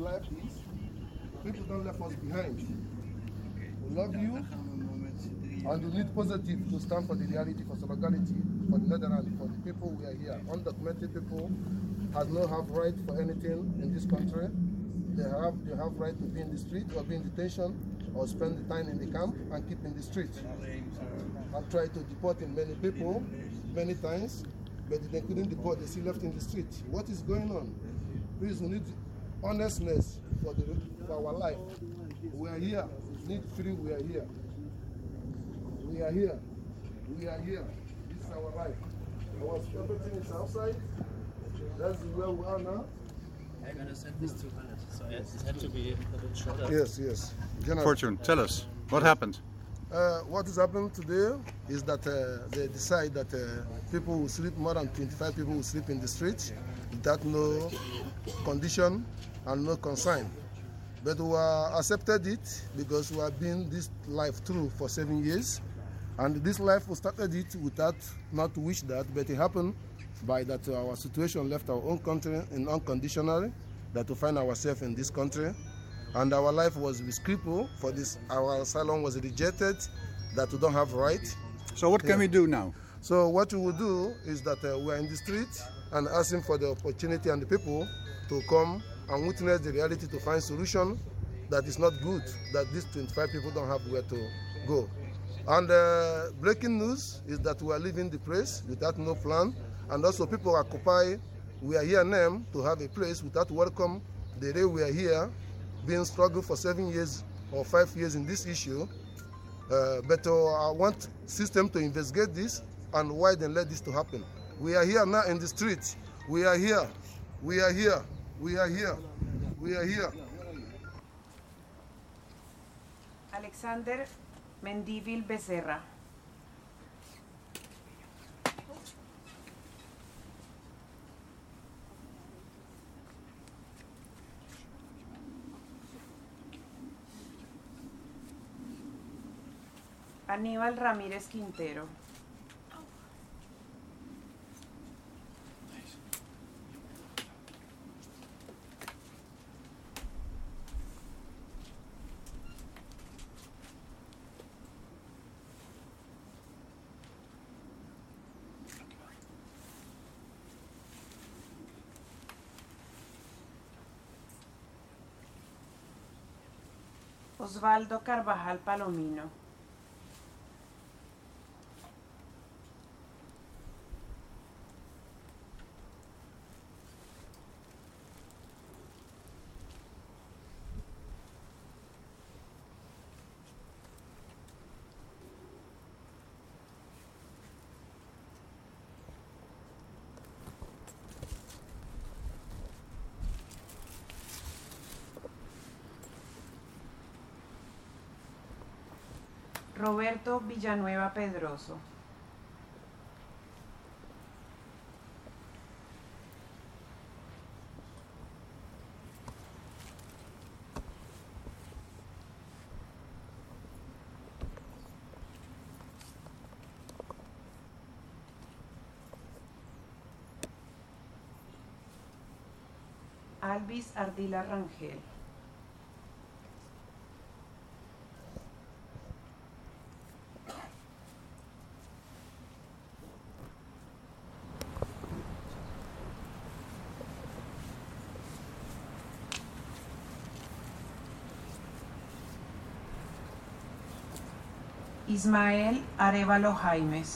life is, people don't left us behind. We love you, and we need positive to stand for the reality, for solidarity, for the Netherlands, for the people we are here. Undocumented people has no have right for anything in this country. They have right to be in the street or be in detention or spend the time in the camp and keep in the street. I've tried to deport in many people many times, but they couldn't deport, they still left in the street. What is going on? Please, we need honestness for our life. We are here. We need free, we are here. We are here. We are here. This is our life. Everything is outside. That's where we are now. I'm going to send this to Hannah, so it had to be a bit shorter. Yes, yes. Fortune, tell us, what happened? What is happening today is that they decide that people will sleep, more than 25 people will sleep in the street without no condition and no concern. But we accepted it because we have been this life through for 7 years. And this life, we started it without not wish that, but it happened by that our situation left our own country in unconditionally, that we find ourselves in this country. And our life was with cripple for this, our asylum was rejected, that we don't have right. So what can we do now? So what we will do is that we are in the street and asking for the opportunity and the people to come and witness the reality, to find solution that is not good, that these 25 people don't have where to go. And breaking news is that we are leaving the place without no plan, and also people occupy, we are here now to have a place without welcome. The day we are here, being struggled for 7 years or 5 years in this issue, but I want system to investigate this and why they let this to happen. We are here now in the street. We are here. We are here. We are here. We are here. Alexander Mendívil Becerra. Aníbal Ramírez Quintero. Osvaldo Carvajal Palomino. Roberto Villanueva Pedroso. Alvis Ardila Rangel. Ismael Arevalo Jaimes.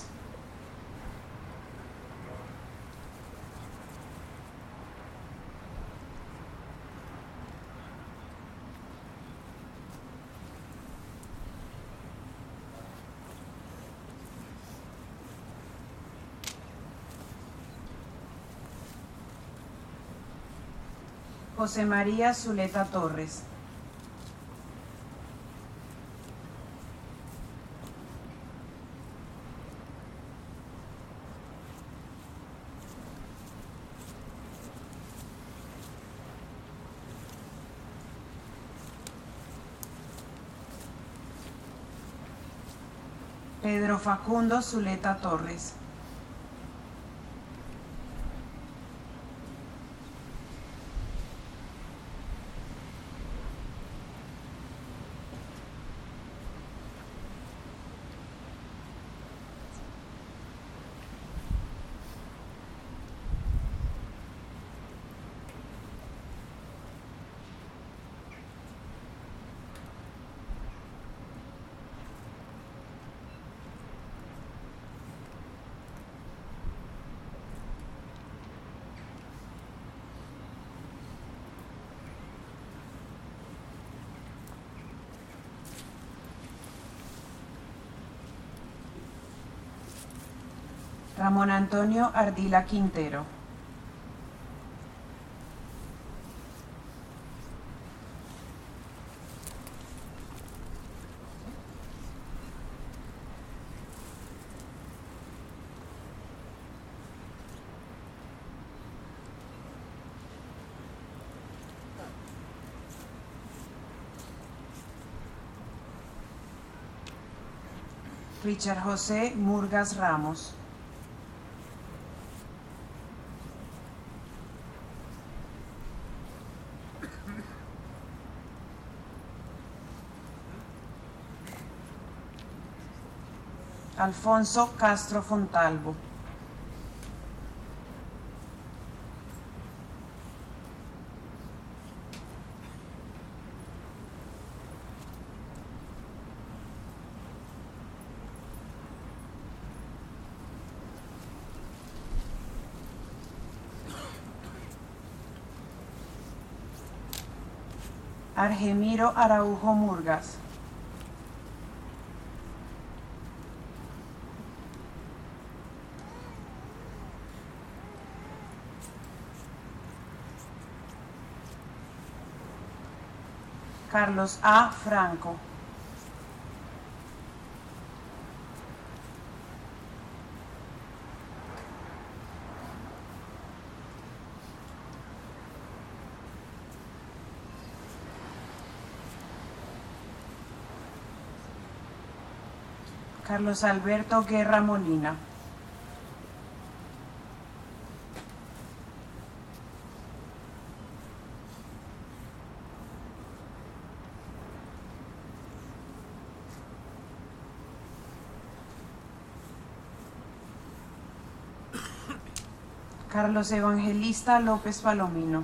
José María Zuleta Torres. Pedro Facundo Zuleta Torres. Ramón Antonio Ardila Quintero. Richard José Murgas Ramos. Alfonso Castro Fontalvo. Argemiro Araujo Murgas. Carlos A. Franco. Carlos Alberto Guerra Molina. Carlos Evangelista López Palomino.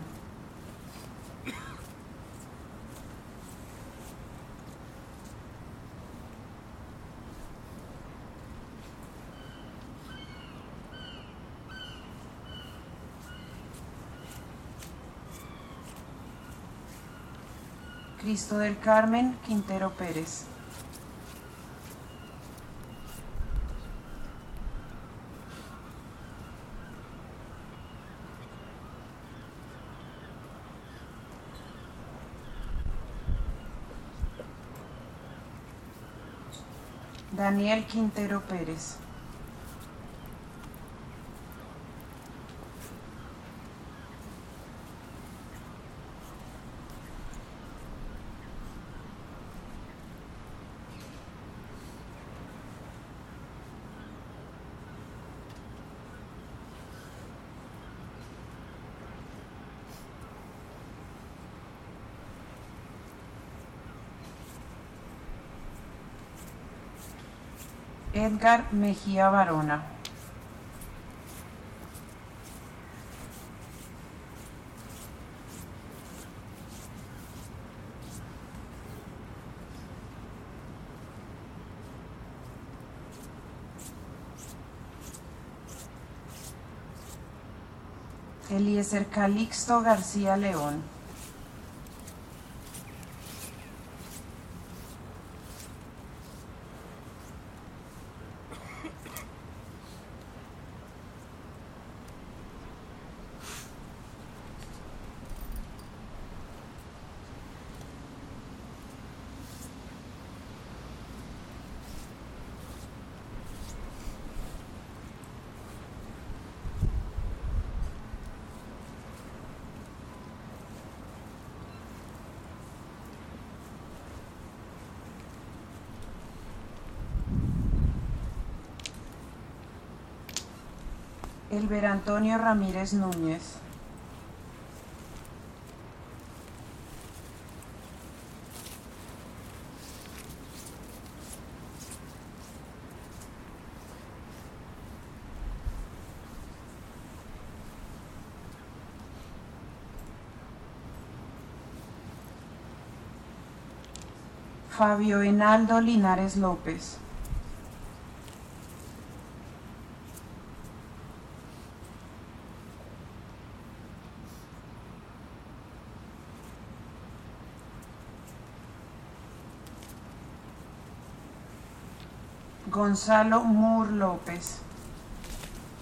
Cristo del Carmen Quintero Pérez. Daniel Quintero Pérez. Edgar Mejía Barona. Eliezer Calixto García León. Elber Antonio Ramírez Núñez. Fabio Enaldo Linares López. Gonzalo Mur López.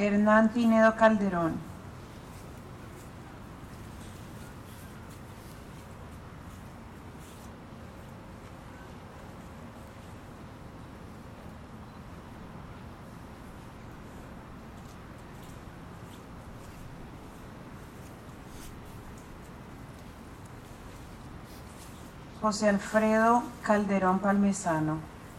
Hernán Pinedo Calderón, José Alfredo Calderón Palmesano,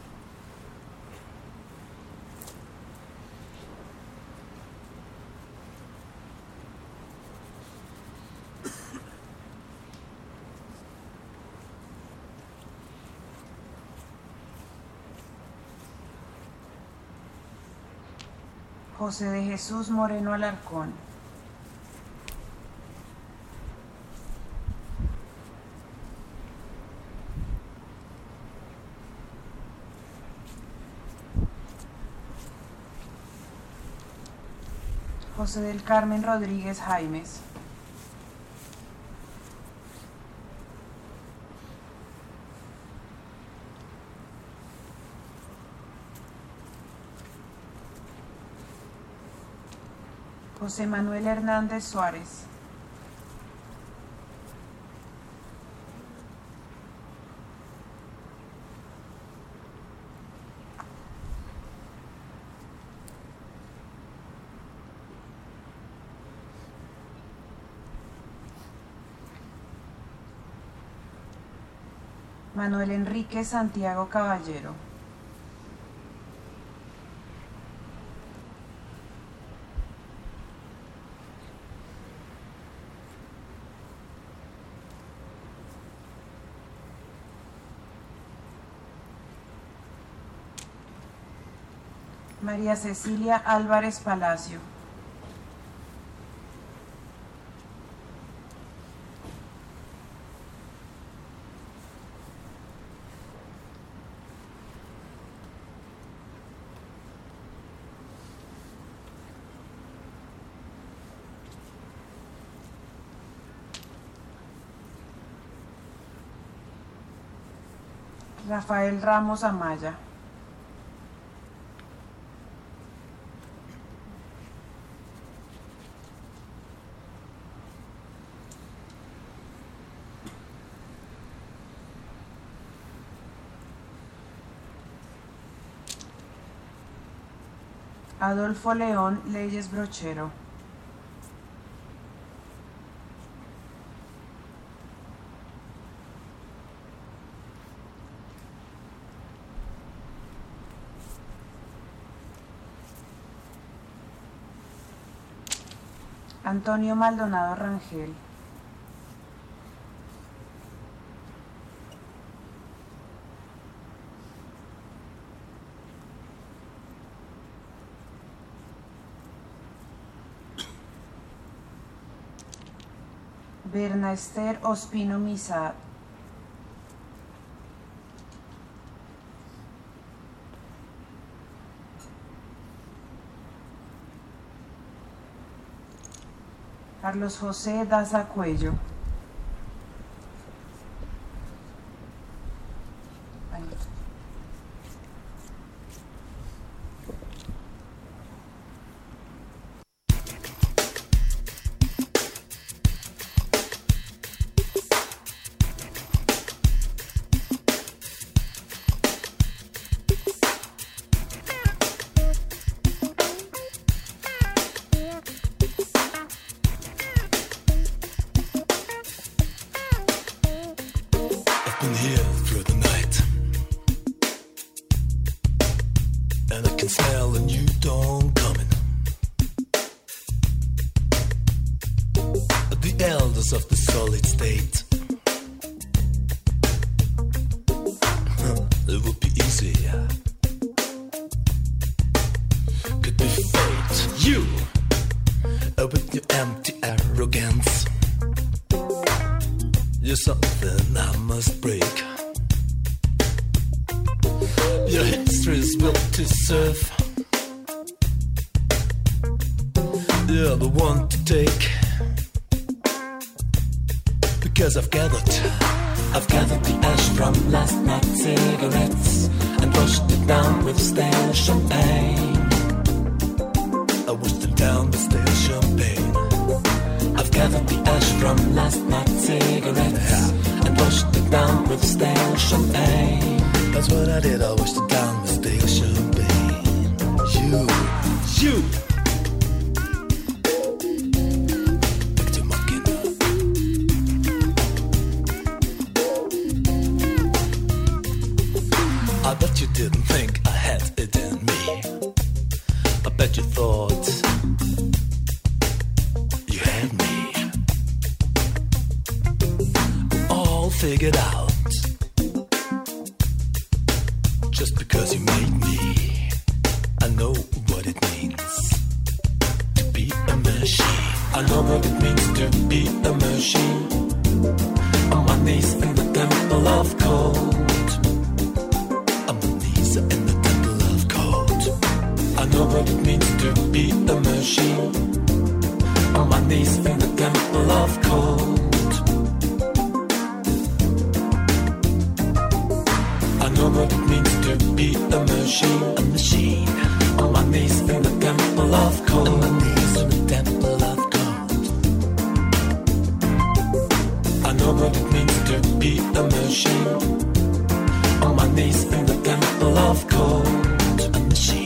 José de Jesús Moreno Alarcón, José del Carmen Rodríguez Jaimes, José Manuel Hernández Suárez, Manuel Enrique Santiago Caballero, María Cecilia Álvarez Palacio, Rafael Ramos Amaya, Adolfo León Leyes Brochero, Antonio Maldonado Rangel, Berna Esther Ospino Misad, Carlos José Daza Cuello, been here through the night, and I can smell a new dawn coming. The elders of the solid state, it would be easy, could be fate. You, with your empty arrogance, you're something I must break. Your history's built to serve. You're the one to take. Because I've gathered the ash from last night's cigarettes and washed it down with stale champagne. I wish the down the stale champagne. I've gathered the ash from last night's cigarettes and washed it down with stale champagne. That's what I did, I washed it down with stale champagne. You Victor Mocking. I bet you didn't think I had it in me. I bet you thought you had me all figured out. Just because you made me, I know what it means to be a machine. I know what it means to be a machine. On my knees in the temple of cold. On my knees in the temple of cold. I know what it means to be a machine. On my knees in the temple of cold. I know what it means to be a machine. A machine. On my knees in the temple of cold. On my knees in the temple of gold. I know what it means to be a machine. On my knees in the temple of cold. A machine.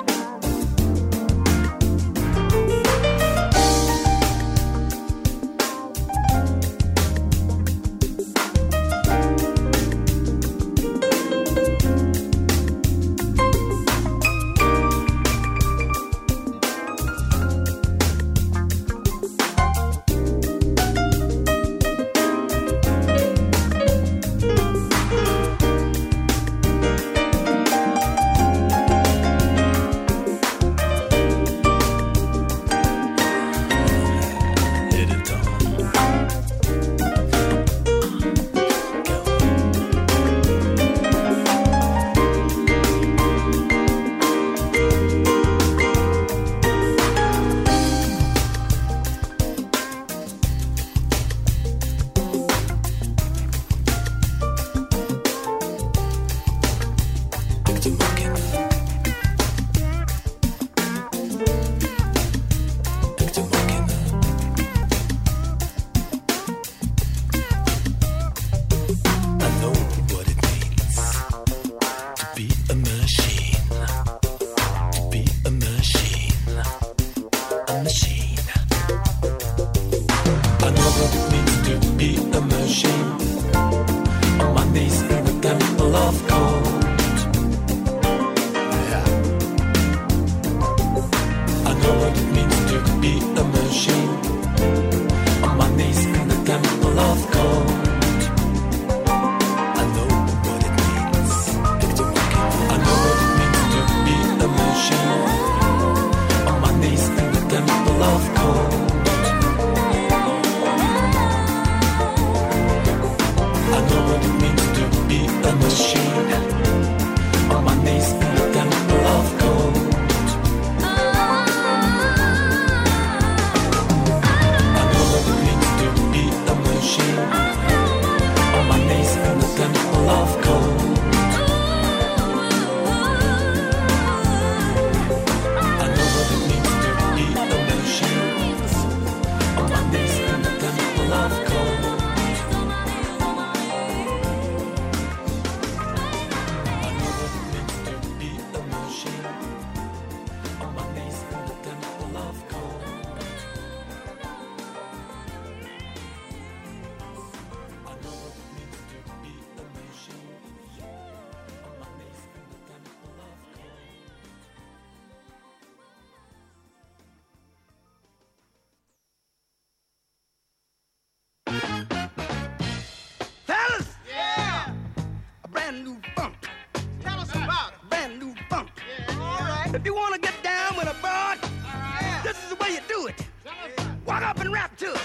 If you want to get down with a bud, this is the way you do it. Walk up and rap to it.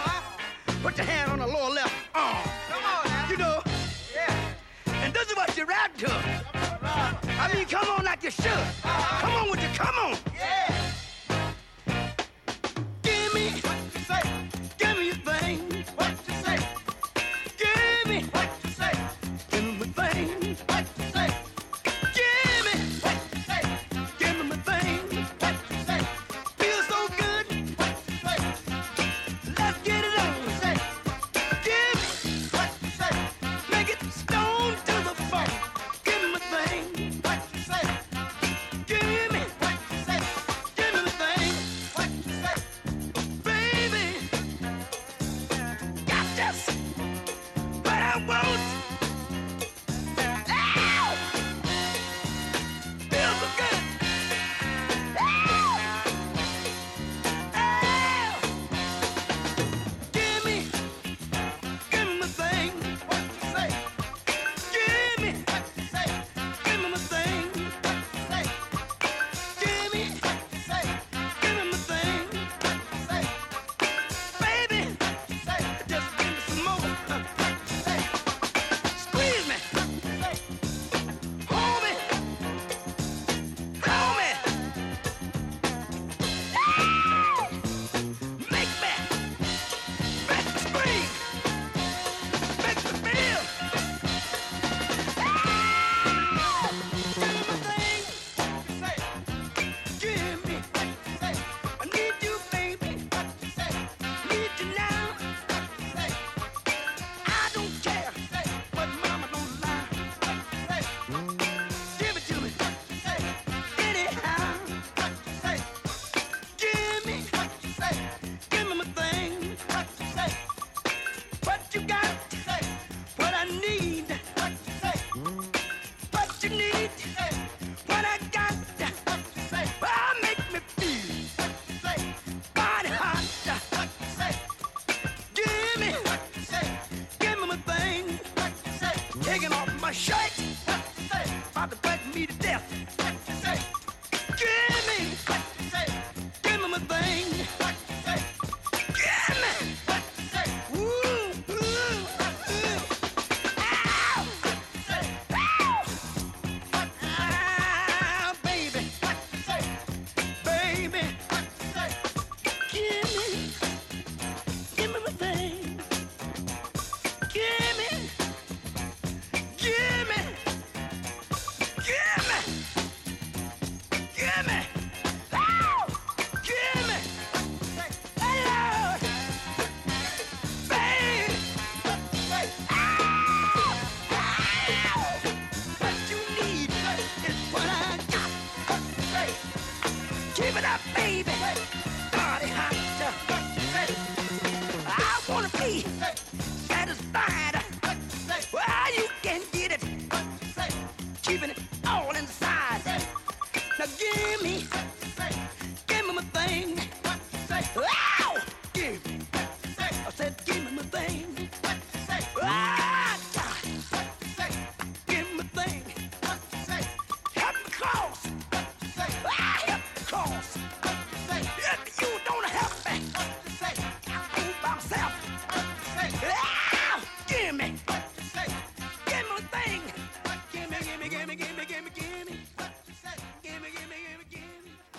Put your hand on the lower left arm. Come on now. You know. Yeah. And this is what you rap to. I mean, come on like you should. Come on with you. Come on. Yeah. Give me what you say. Give me your thing. What you say. Give me what you say. Give me my thing. What you say. Give me what you say. Give me my thing. What you say. Feel so me. Give me my thing. Wow! Give me. I said, give me my thing. Ah, God. Give me my thing. Help me cross. Ah, help me cross. If you don't help me, I'll go by myself. Ah, give me. Give me my thing. Give me, give me, give me, give me, give me, give me. Give me, give me, give me, give me.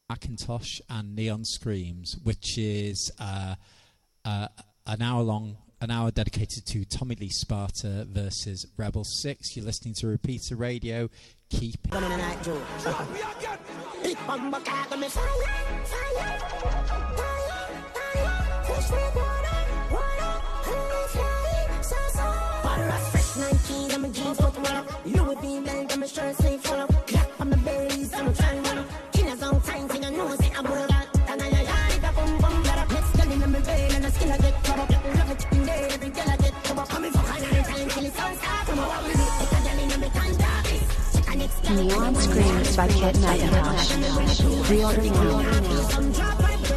Macintosh and Neon Screams, which is an hour dedicated to Tommy Lee Sparta versus Rebel 6. You're listening to Repeater Radio. Keep it. Neon Screams by Kid Macintosh. Pre-order now.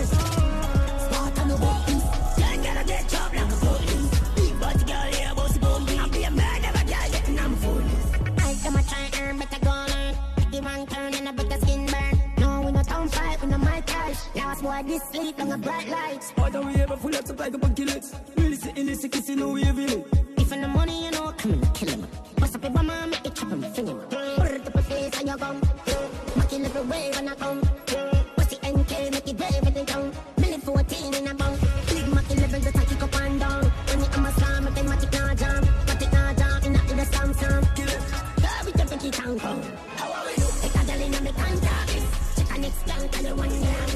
Boy, this sleep on a bright light. Other we ever full up to like a bunky legs. Really sitting this kissing no way really. If in the money you know, come and kill him. Bust up your mama, make it chop him, fling him. Put it up a face and you gone. Macking every wave when I come. What's the NK, make it brave when they down. Million 14 in a bunk. Big Mac 11, just a kick up and down. When you come a slam, make them matic now jam. Matic now jam, in the Samsung. Girl, we jump and keep on come. How are we do? Take a girl in a me contact. Check a next plan, tell you one year.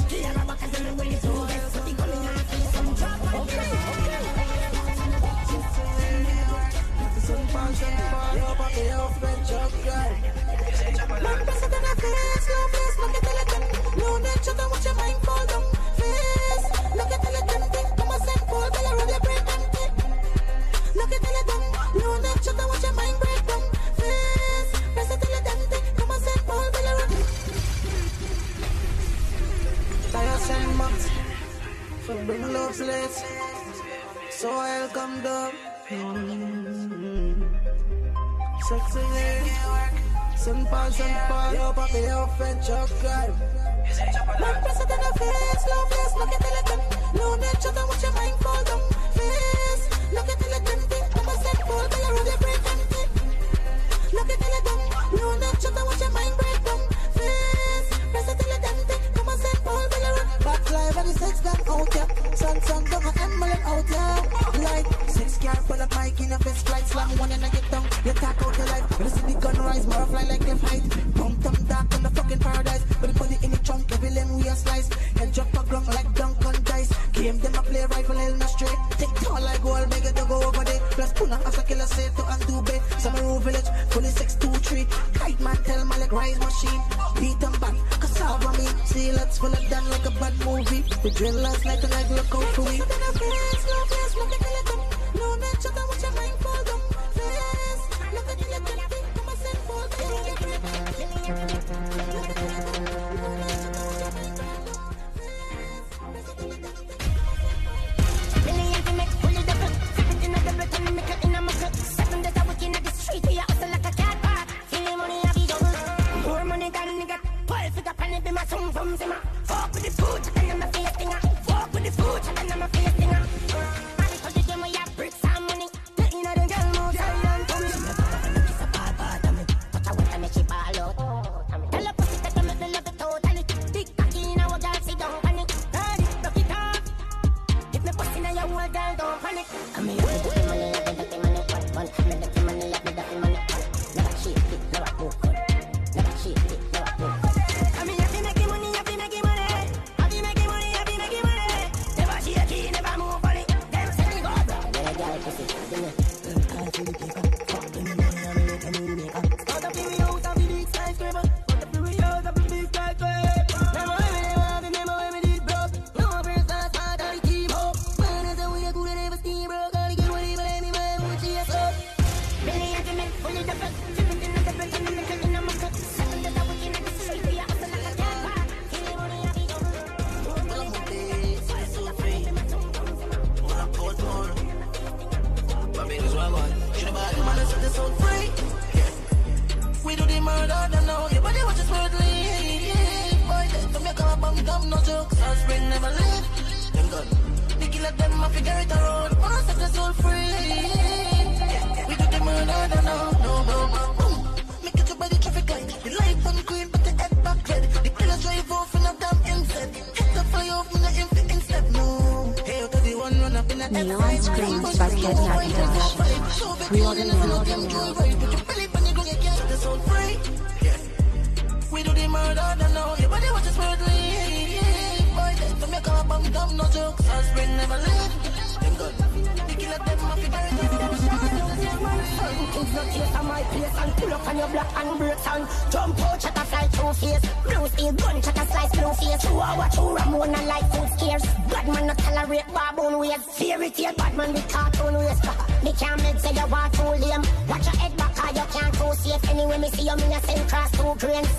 Bring love slates, so welcome down. Sexy lady, St. Paul, yo papi, yo French, yo crime. Man, press it in the face, low face, look at the legend. No nature, don't watch your mind fall down. Face, look at the legend. I'm a St. Paul, but I really break empty. Look at the legend. No nature, don't watch your mind break down. Face, press it in the legend. I'm a St. Paul, but I run back live and the sex done out, yeah. Sun, don't have animal out, yeah. Like, 6 car full of mic in a best flight. Slam one and I get down. You talk out your life. When you see the gun rise, more fly like left height. Pump them dark in the fucking paradise. But they put it in the trunk, every limb we a slice. Head drop a ground like dunk on dice. Game them a play rifle, hell no straight. Take tall like gold, make it to go over there. Plus Puna, after killer, say to undo bay. Summer village, fully 623. Kite man, tell my like rise machine. Beat them back, cassava me. See, let's full of done like a bad movie. We drill last night and like look out for me. Look at the face, low face, look at the legend. No nature, don't watch your mind fall down. Face, look at the legend. Come on, send fall fuck with the food, and I'm a face thinger. Fuck with the food, and I'm a face thinger. Because the game we have bricks and money. Taking out the girl more silent to me. Kiss a bad bad to me. Touch a water, make she ball out. Tell her pussy that I make me love it totally. Big cocky in our girl, sit down panic. Ready, look it up. If me pussy in your whole girl, don't panic. I'm here with the money, love me, dirty money. One, me dirty money, love me, dirty money. Never cheat, never move good. Never cheat, never move good. Make it your body traffic light. The light on green, but the head back red. The killers drive off and and Screams by Kidnapping Dash. Pre-order now. We do the murder, don't know your body was just smoothly. Boy, then to make a bum dumb, no jokes, I spring never live. Them good, the killer them off the it's not here on my place and pull up on your block and breaks and jump out, shut a fly through face. Blue steel gun, shut a slice blue face. 2 hours, 2 Ramona like food scares. Bad man not tolerate baboon ways. Fairy tale, bad man with cartoon ways. Me can't make say you want too lame. Watch your head back or you can't too safe. Anyway, me see you, me a send cross 2 grains.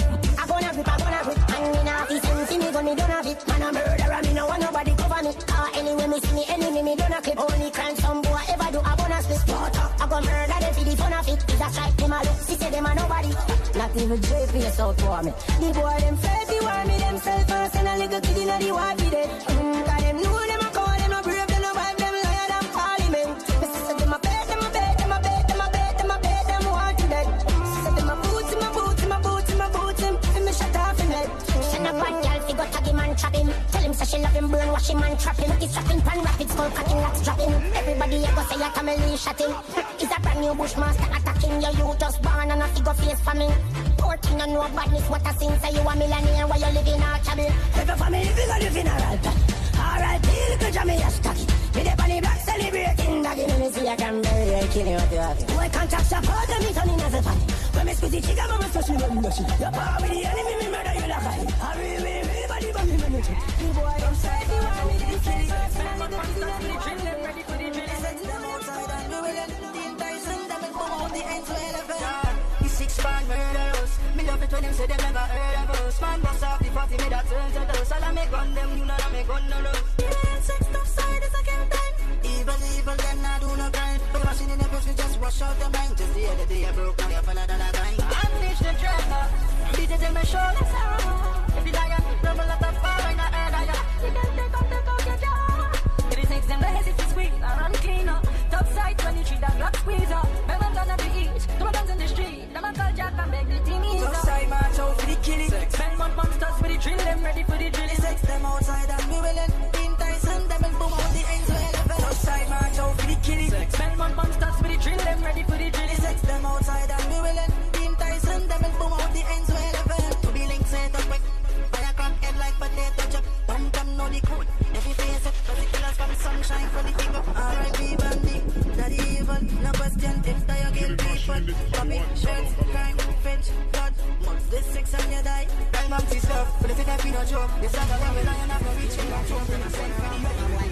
I gonna rip, and me not be see me gun, me don't have it. Man a murderer, me no want nobody cover me. Anyway, me see me enemy, me don't a clip. Only crime some boy ever do, I gonna split. I gonna murder them for the fun of it. It's a strike, them a look, see say them a nobody. Not even JPS out for me. The boy them filthy want me, them self and send a little kid in the war for dead. Cause them know them a call, them no brave, them no wife, them liar than parliament. The sister them a bet, them a bet, them a bet, them a bet, them a bet, them want to dead. Sister them a boot him, a boot him, a boot him, a boot him. Then me shut off him head. Send a bad girl, fi go tag him and trap him. Tell him say she love him, burn, wash him and trap him. He's trapping pan rapid, skull cracking, lots dropping. Everybody a go say a camel shot him. It's a brand new bushmaster attacking you. You just born and a figure face for me. Porting and no badness, what a sin. Say you a millionaire while you live in a cabin. Every family live in a altar. R.I.P. little Jamie Ashtak. Me dey on the block celebrating doggy. Let me see a cranberry and kill you what you have. Boy can't touch your part and me turn in as a fan. When me squeeze the trigger, mama touch me when me rush it. Your power with the enemy, me murder you like I. I really body but me manage it. The boy don't say you want me to kill it. And I'm gonna see them drill them ready for the drill. Set them outside and do it. The entire sun them and come out the ends to elephant. The 6-man murderers. Me love it when them say they never heard of us. Man bust off the party, me that turn to dust. All I make gun them, you know I make gun no love. Yeah, sex tough side is a game time. Evil, them not do no crime. But the machine in the bush, we just wash out the mind. Just the other day I broke down, you fell out of the time. Unleash the tracker, beat it in my shoulders. If you like, rumble up the fire in the air, you can take out your jaw. If it takes them the head, if you squeeze, I run clean up. Top side 23, that block squeeze up. My one's on the eat, no one guns in the street. Them a call Jack and beg the team ease up. Top side march out for the killing. Spend monsters for the drill, them ready for the drilling. Sex them outside and we willing. Team Tyson, them and boom out the ends to elephant. Top side march out for the killing. Spend monsters for the drill, them ready for the drilling. Sex them outside and we willing. Team Tyson, them and boom out the ends to elephant. To be linked, set up quick. Fire crack head like potato chip. Bum know the code. Every face up, particulars from sunshine for the people. R.I.P. Bandy, daddy evil. No question, if you kill people. Bobby, shirts, crime, French, blood. Once this sex and you die. Crime empty stuff, but if it ain't no joke. This is a Babylon, you're not gonna reach in my throat. And I send for the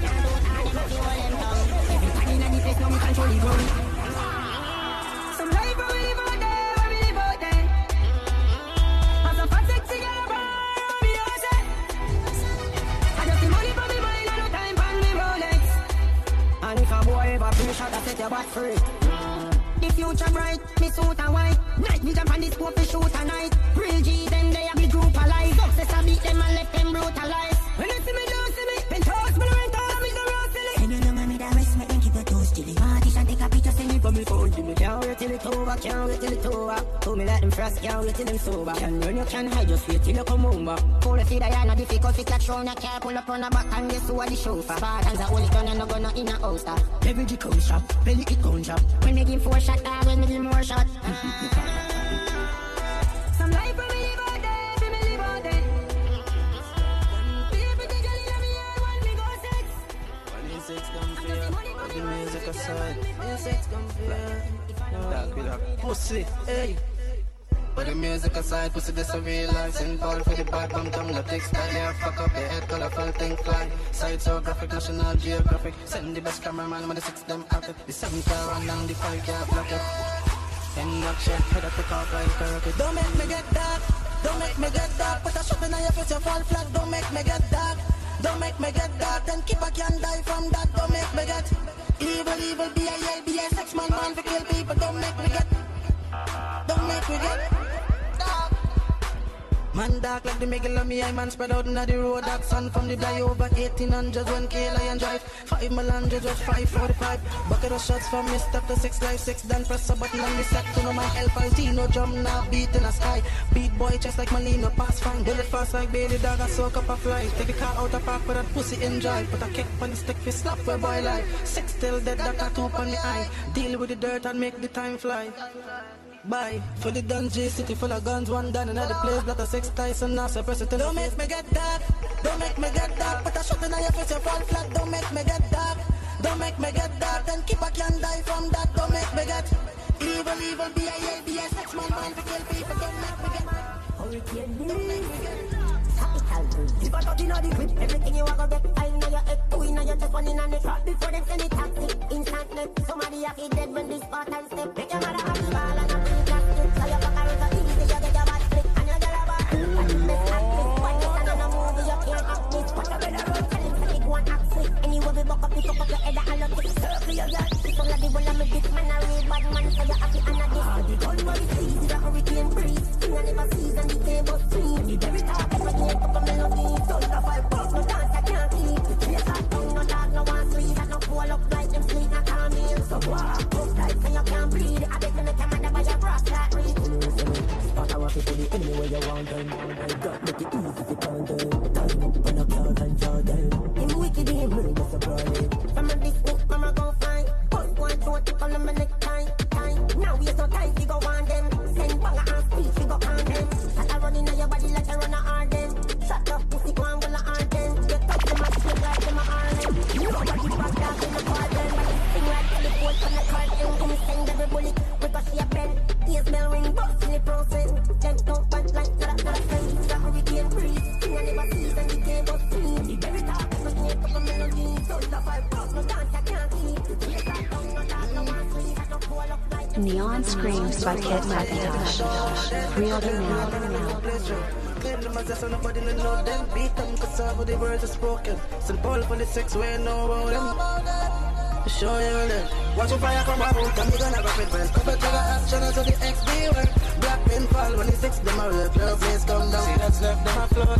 everybody in the place, now we control the road. Some life where we live out there, where we live out there. And some fat sexy girl, we all say. I just the money for me mind, and no time for me Rolex. And if a boy ever finish out, I set your back free. The future bright, me suit and white. Night vision from the scope, we shoot a night. Real G, them they a big group alive. Success I beat them and left them brutalized. When they see me, don't see me. Penthouse, me rent out, me the road silly. And you know me that rest, me and keep your toes chilly. Partition, take a picture, send me from me phone. Me can't wait till it's over, can't wait till it's over. Told me let them frost, can't wait till them sober. Can run, you can hide, just wait till you come over. Pull the feed, I ain't difficult, if you catch round, I can't pull up on the back and guess who are the chauffeur. Spartans are only gun and no gun in a holster. Leverage it gun shop, belly it gun shop. When me give 4 shots, when me give more shot. Some life when we live out there, we live out there. People think I love me here when we go sex. When the sex come fair, but the music aside. When the sex come fair, dark with a pussy, hey. But the music aside, pussy this a real life. Send ball for the bad bum, come love textile. Hair fuck up your head, colorful think fly. Side so graphic, National Geographic. Send the best cameraman when the 6 them active. The 7 car run down, the 5 car block it. And knock shit, head up the car like a rocket. Don't make me get dark, don't make me get dark. Put a shot in your face, you fall flat. Don't make me get dark, don't make me get dark. Then keep a can die from that. Don't make me get evil, B-I-L-B-I, sex man, for kill people. Don't make me get, don't make me get dark. Man dark like the middle of me, I man spread out in the road. That sun from the die over 1800 when K-Lion drive. 5 Melandra just 545. Bucket of shots from me, step to 6 live 6. Then press a button on the set to know my help. Altino drum now beat in the sky. Beat boy just like Malino, pass fine. Bullet fast like Bailey Dog, I soak up a fly. Take the car out of park with that pussy enjoy. Put a kick on the stick, fist slap where boy lie. 6 still dead, that tattoo on the eye. Deal with the dirt and make the time fly. Bye. For the dungeon city full of guns, one down another place. That a 6 Tyson now suppress it. Don't make me get dark. Don't make me get dark. Put a shot in your face, you fall flat. Don't make me get dark. Don't make me get dark. Then keep a can die from that. Don't make me get evil. B-I-L-B-S, sex man, to kill people. Don't make me get hurricane. Don't make me get if I touch in the whip, everything you want to get. I know your head, two in your chest, one in the neck. Right before them send it taxi, instant net. Somebody have it dead when this part and step. Make your mother have the ball and a free plastic. So your fucker is a easy, you get your bad flick. And you get a bad flick. And you miss act this. One this and a movie, you can't act this. Put your better run, tell him to big one act sweet. Anyway, we buck up, pick up your head and look it. Circle your girl. This one of the one of me big man, a real bad man. So you have to and a this. The gun where it sees is a hurricane breeze. Thing I never sees and the table stream. The very top of my game, up a melody. Don't have 5 bucks, no dance, I can't keep. The trace I tongue, no dog, no one squeeze. I no pull up like them sweet, I can't meal. So walk up tight so you can't breathe. I bet you make a man by your brass like reed. Spot I want to put it anywhere you want them. God make it easy to turn them. Time up on a cloud and Jordan. Him wicked, him murder, so burning. From a business, mama go fine. Post one, two, tip on the neck time. Now we have no time to go on them. Send banger and speech, we go on them. That I run in your body like I run a Arden. Shut up, pussy, go on, will I Arden. You touch them and slip like them a Arden. Nobody back down in the garden. But this thing like teleport from the carton. Come send every bullet, ricochet a pen. Ears bell ring, bust in the process. Them don't punch like not a friend. It's a hurricane breeze. Thing I never sees and the game was free. The very top of my snake up a melody. So it's a 5 bucks, no dance, I can't keep. Yes, I don't know that, no one squeeze. I don't pull up like Neon Screams by Kid Macintosh. Real to now. Claim them as so nobody no know them. Beat them cause all of the words are spoken. St. Paul for the sex we know about them. Show you them. Watch your fire come out and we gonna rock it first. Couple to the action until the XD work. Black men fall when the 6 them are real. Club place come down. See that's left them afloat.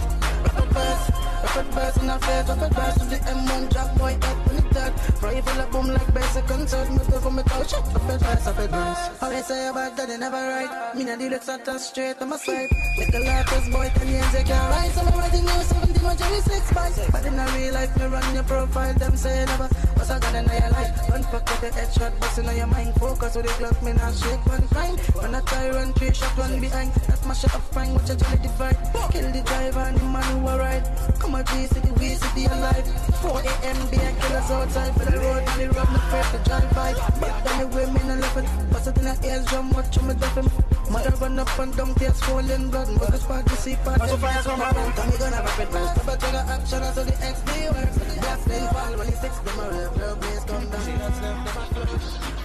Rapid burst in the face. Rapid burst to the M1 drop boy head when it dead. Rifle a boom like basic concert. Me go from me couch. Rapid burst. How they say about that they never right. Me na the looks at us straight on my side. Make a latest boy 10 years they can't rise. So I'm writing new 70 my Jerry 6 spice. But in a real life me run your profile. Them say never. What's a gun in your life? Don't forget the headshot busting on your mind. Focus with the Glock, me not shake one time. When I try run 3 shot one behind. That's my shot of fine, watch a jelly divide. Kill the driver and the man who a ride. Come on G-City, we city alive. 4 a.m. be a killers outside. For the road and the road, me afraid to drive by. Back then the women and left it. Bust it in the ears drum, watch me deaf him. Mother run up and down, tears falling blood. But the spot to see part. So fire come around, and we gonna rap it first. Step to the action, so the XD works. Black men fall when the 6 them are real. Club place come down. See that's left them afloat.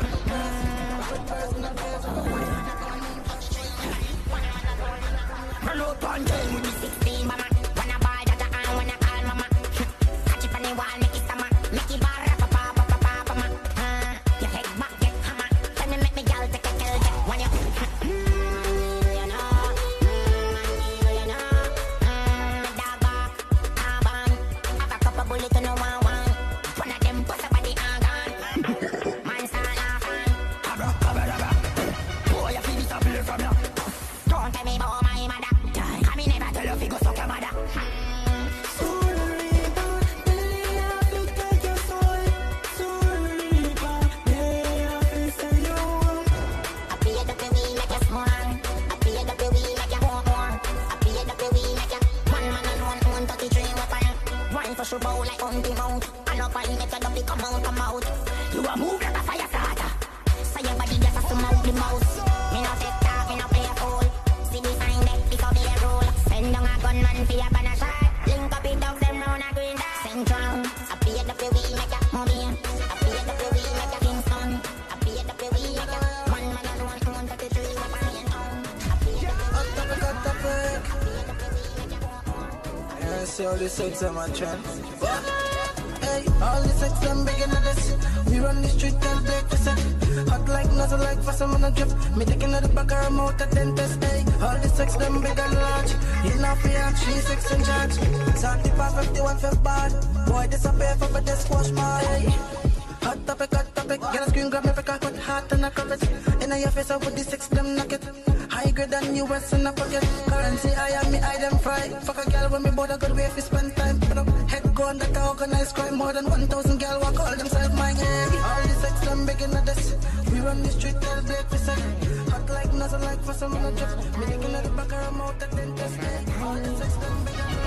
Hello, Pantene with the 16 mama. Wanna buy that I wanna call mama. Catch it on the wall, make it summer. Make it bar, papa. Your head back, get hammer. Can you make me gal take a kill that when you dog back, carbon. Have a couple bullets to no one. One of them bust up on the organ. Man start laughing. Boy, you feel this up here from you. Don't tell me about my mother. I mean, never tell you if you go suck your mother. For sure, bow like on the mount. And up and make your double come out. You a move like a fire starter. So your body just has to mouth the mouse. Me no take talk, me no play a fool. See the sign that this will be a rule. Send down a gunman for your banana shot. Link up with dogs them round a green dot. Central, I pay the way we make ya money. I pay the way we make ya Kingston. I pay the way we make ya 1 man and 133 weapon in town. I pay the way we make ya. See all the sex on my trend. Hey, all the sex them begging at this. We run the street, tell breakfast. Hot like nozzle like for some on a drip. Me taking out the back of her mouth at dentist. Hey, all the sex them big and large. You know for your 3-6 in charge. 35, 51 for bad. Boy, this a pay for the squash bar. Hey, hot topic, get a screen grab me pick a cut hot and a covet. In your face, I put the sex them knock it. High grade than US in a pocket. Currency, I am me, I them fry. Fuck a girl when me board a good way if you spend time. Put up head gun that I organize crime. More than 1,000 girl walk all them side my head. All the sex them begging at this. We run the street, tell break for sec. Hot like nozzle like for some on a drip. Me looking at the back of her mouth at dentist. All the sex them begging at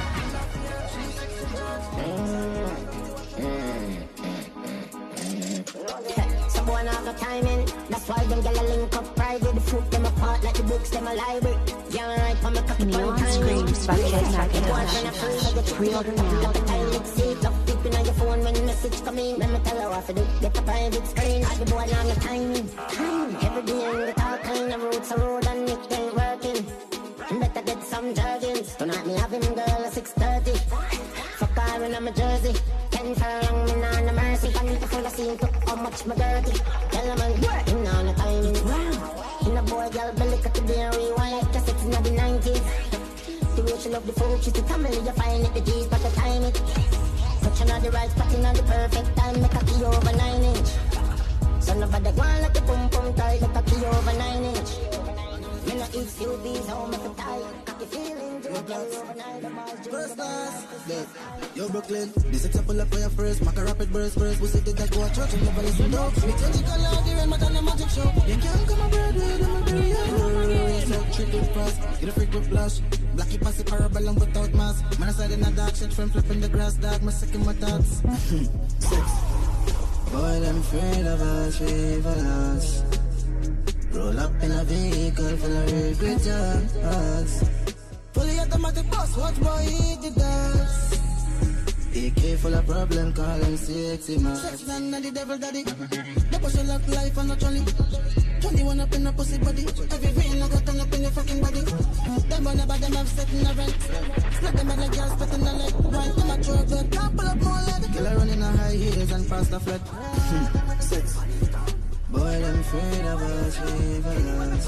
Some boy not got timing. That's why them gyal a link up private. The fruit them apart like the books them a library. Yeah, right from a cocky Neon Screams by Ed Macintosh. Pre-order now. Love peeping on your phone when the message come in. Let me tell her what to do. Get a private screen. All the boy not got timing. Every day in the talk line, the roads are road and it ain't working. Better get some joggings. Tonight me have him girl at 6:30. Fuck her in my jersey. 10 furlong, me nah no mercy. I need to full of scene to how much my dirty. Tell them man, him nah no timing. In a boy girl belly cut the beer rewind like cassettes in the 90s. The way she love the folk, she's the family. You find it the G's, but the time it. Touching on the right spot in on the perfect time. Make a key over 9-inch. So nobody go on like the pum pum tight. Make a key over 9-inch. Me no eat CBs, how me for tired. Got the feeling, do it overnight. First class, yo Brooklyn, this is a pull up for your first. Maca rapid burst. Pussy did that go a church and never listen to. Me change the color, the rain, than a magic show. You can't come abroad with them, I'm so tricky fast. Get a freak with flash. Blacky pass it parabellum without mask. Man aside in a dark shit, friend flipping the grass, dog. My second my thoughts. Six. Boy, I'm afraid of us, frivolous. Roll up in a vehicle full of regrets. Fully automatic boss, watch boy eat the dust. AK full of problem, call him sexy man. Sex man and the devil daddy. The push lock life and not trolley. 21 up in a pussy body. Every vein I got turn up in your fucking body. Them on about them have set in a rent. Split them at the gas, spit in the leg. Right, them a throw good, can't pull up more lead. Killer running a high heels and past the flat. Sex. Boy, I'm afraid of us, frivolous.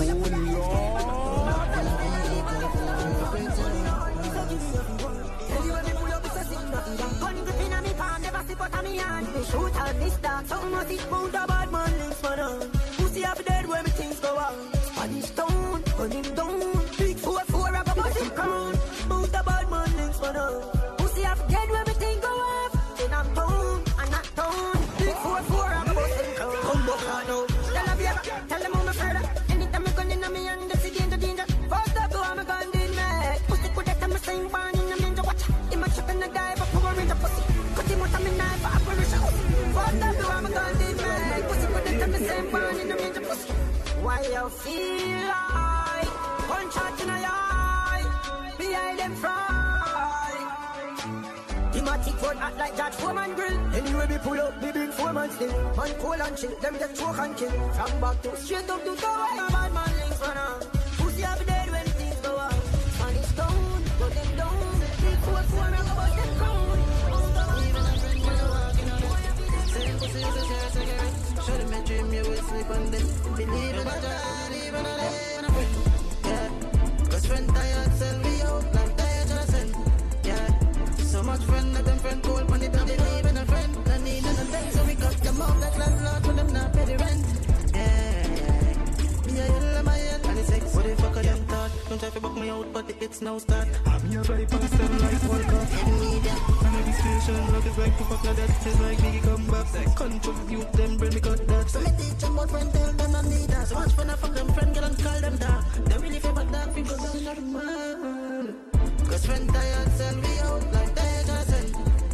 Gun gripping on me palm, never slip out of me hand. Me shoot at this dog, something must it mount a bad man links for them. Pussy up dead when me things go on. Spanish town, gun him down. Big 4-4, I go bust him crown. Mount a bad man links for them. Pussy up dead when me things go off. Then I'm town, and not town. Big 4-4, I go bust him crown. Come back now. Tell them how me further. Anytime me gun in me hand, that's again the danger. First up, I'm a gun in me. Pussy put that on my same barn in the ninja watch. In my shot and I die, but power in the pussy. Cut him out of me knife, I put a shot. First up, I'm a gun in me. Pussy put that on my same barn in the ninja pussy. Why you feel like one shot in a eye, behind them fry. Thematic foot act like that foreman grill. Anyway we pull up, we big foreman still. Man cool and chill, them get choke and kill. From back to straight up to tower. Bad man links for now. Pussy up dead when things go on. Man is down, put them down. Big 4-4, I go bust them crown. Even a friend when you're walking on it. Same pussy is a share cigarette. Show them a dream, you will sleep on them. Believe in a child, even a day and a friend. Yeah, cause friend tired, sell me out. Like tired, tryna send. Yeah, so much friend that them friend cold when they don't believe in a friend. I need another thing, so we cut them off that landlord when them not pay the rent. Yeah, yellow my head and it's sex. What the fuck are them thought? Don't try to buck me out, but the hits now start. I'm your bypass them like World Cup. I'm a station, love is like to fuck like that. It's like Biggie come back. Contribute them, bring me cut that. So me teach them what friend tell them I need that. So much fun I fuck them friend, girl and call them that. They really favor that because I'm not a man. Cause friend tired, sell me out.